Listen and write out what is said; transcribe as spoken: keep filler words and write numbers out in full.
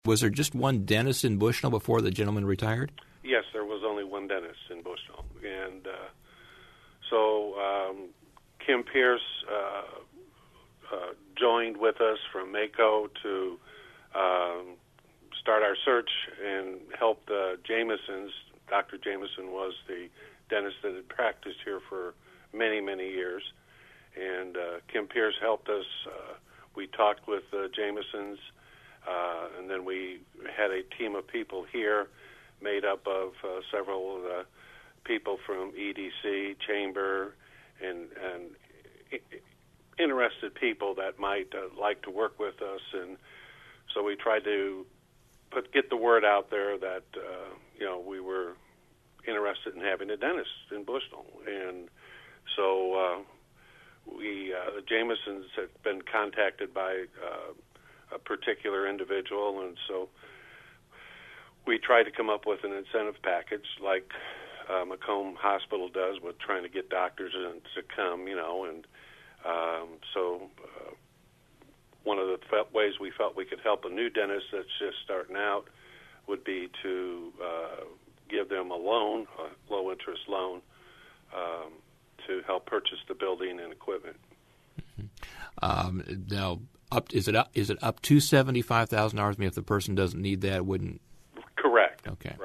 Was there just one dentist in Bushnell before the gentleman retired? Yes, there was only one dentist in Bushnell. And uh, so um, Kim Pierce uh, uh, joined with us from Mako to um, start our search and help the Jamesons. Doctor Jameson was the dentist that had practiced here for many, many years. And uh, Kim Pierce helped us. Uh, we talked with the Jamesons, uh, and then we had a team of people here made up of uh, several of the people from E D C, Chamber, and, and I- interested people that might uh, like to work with us. And so we tried to put get the word out there that, uh, you know, we were interested in having a dentist in Bushnell. And so uh, we, uh, the Jamesons have been contacted by uh, a particular individual, and so we tried to come up with an incentive package like uh, Macomb Hospital does with trying to get doctors in, to come, you know, and um, so uh, one of the fe- ways we felt we could help a new dentist that's just starting out would be to uh, give them a loan, a low-interest loan, um, to help purchase the building and equipment. Mm-hmm. Um, now, up is it up, is it up to seventy-five thousand dollars? I mean, if the person doesn't need that, it wouldn't. Correct. Okay.